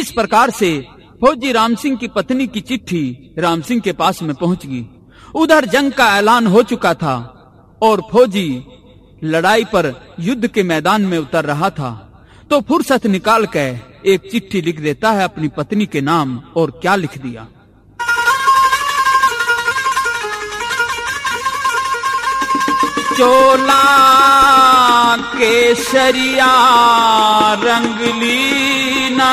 इस प्रकार से फौजी राम सिंह की पत्नी की चिट्ठी राम सिंह के पास में पहुंच गई। उधर जंग का ऐलान हो चुका था और फौजी लड़ाई पर युद्ध के मैदान में उतर रहा था, तो फुर्सत निकाल कर एक चिट्ठी लिख देता है अपनी पत्नी के नाम। और क्या लिख दिया? चोला केसरिया रंगलीना,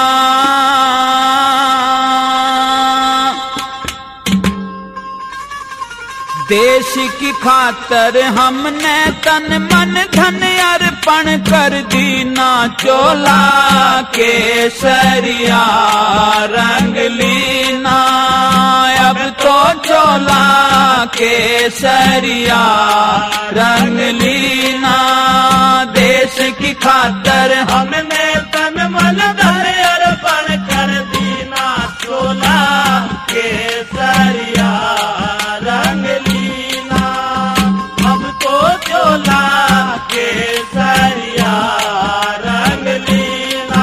देश की खातर हमने तन मन धन अर्पण कर दीना। चोला केसरिया रंगलीना, अब तो चोला केसरिया रंगलीना, देश की खातर हमने तन मन धन अर्पण कर दीना। चोला केसरिया रंगलीना, अब तो चोला केसरिया रंगलीना।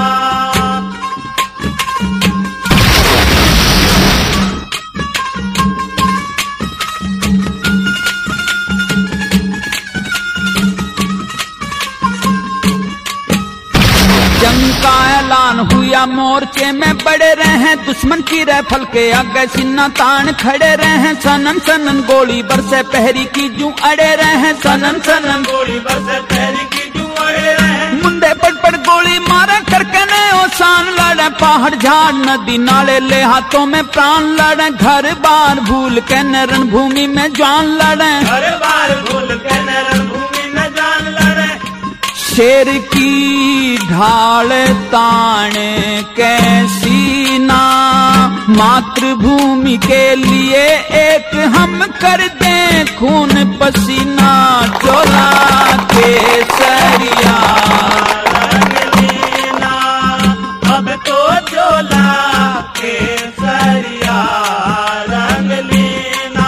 जंग का ऐलान हुआ, मोर्चे में बड़े रहे, दुश्मन की राइफल के आगे सीना तान खड़े रहे। सनन सनन गोली बरसे पहरी की जू अड़े रहे, सनन सनन गोली बरसे पहरी की जू अड़े रहे। मुंडे पड़ गोली मारे करके ने ओसान लड़े, पहाड़ झाड़ नदी नाले ले हाथों में प्राण लड़े। घर बार भूल के रणभूमि में जान लड़े, घर बार भूल के रणभूमि में जान लड़े। शेर की ढाल तान कैसी ना, मातृभूमि के लिए एक हम कर दें खून पसीना। चोला केसरिया रंगलीना, अब तो चोला केसरिया रंगलीना।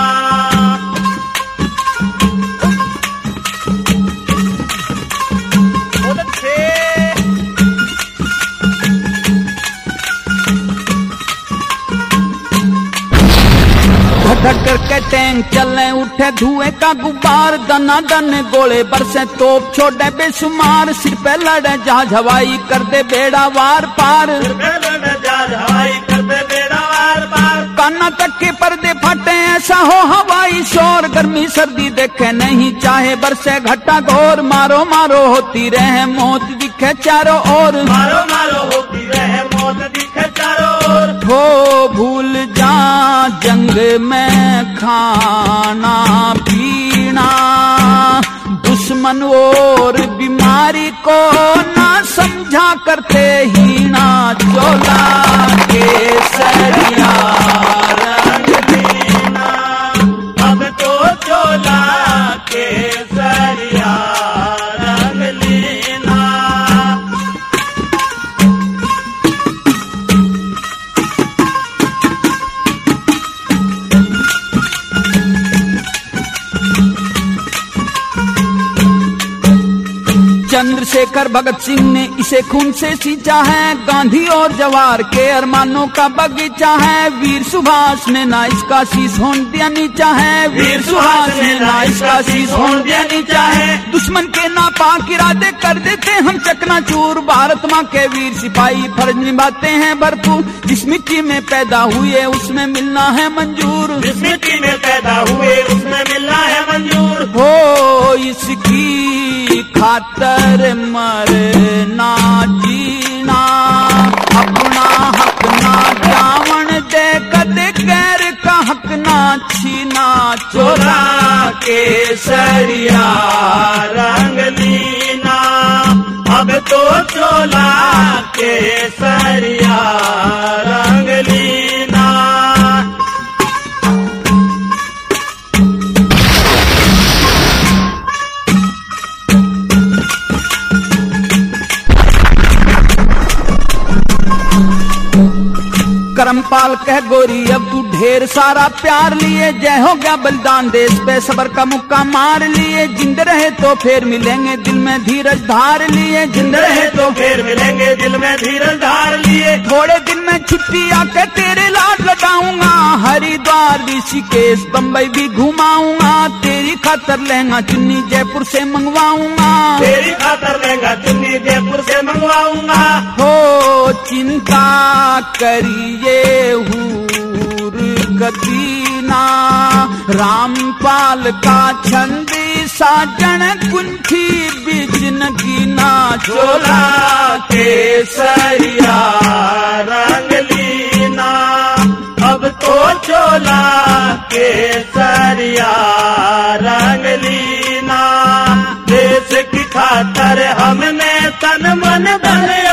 धक करके टैंक चले, उठे धुएं का गुब्बार, दना दन गोले बरसे, तोप छोड़े बेशुमार। सिर पे लड़े जहाज हवाई कर दे बेड़ा वार पार, सिर पे लड़े जहाज हवाई कर दे बेड़ा वार पार। काना तक के पर्दे फटे, ऐसा हो हवाई शोर, गर्मी सर्दी देखे नहीं चाहे, बरसे घटा घोर। मारो मारो होती रहे मौत दिखे चारों ओर, मारो मारो होती रहे मौत दिखे चारों ओर। हो भूल जा जंग में खाना पीना, दुश्मन और बीमारी को ना समझा करते हीना। चोला केसरिया रंगलीना, अब तो चोला केसरिया रंगलीना। चंद्रशेखर भगत सिंह ने इसे खून से सींचा है, गांधी और जवाहर के अरमानों का बगीचा है। वीर सुभाष ने ना इसका शीश होने दिया नीचा है, वीर सुभाष ने ना इसका शीश होने दिया नीचा है। दुश्मन के नापाक इरादे कर देते हम चकनाचूर, भारत माँ के वीर सिपाही फर्ज निभाते हैं भरपूर। जिस मिट्टी में पैदा हुए उसमें मिलना है मंजूर, जिस मिट्टी में पैदा हुए उसमें मिलना है मंजूर। हो इसकी खातर मरना जीना, अपना हक ना जावन दे, कदे गैर का हक ना छीना। चोला केसरिया रंगलीना, अब तो चोला केसरिया रंगलीना। करमपाल कह गोरी अब तू ढेर सारा प्यार लिए, जय हो गया बलिदान देश पे सबर का मुक्का मार लिए। जिंद रहे तो फिर मिलेंगे दिल में धीरज धार लिए, जिंद रहे तो फिर मिलेंगे दिल में धीरज धार लिए। थोड़े दिन में छुट्टी आके तेरे लाड लगाऊंगा, हरिद्वार ऋषिकेश बम्बई भी घुमाऊंगा। तेरी खातर लहंगा चुन्नी जयपुर से मंगवाऊंगा, तेरी खातर लहंगा चुन्नी जयपुर से मंगवाऊंगा। हो चिंता करिए हूर कदीना, रामपाल का छंद साजन कुंठी बिजन कीना। चोला केसरिया रंग लीना, अब तो चोला केसरिया रंग लीना। देश की खातर हमने तन मन धन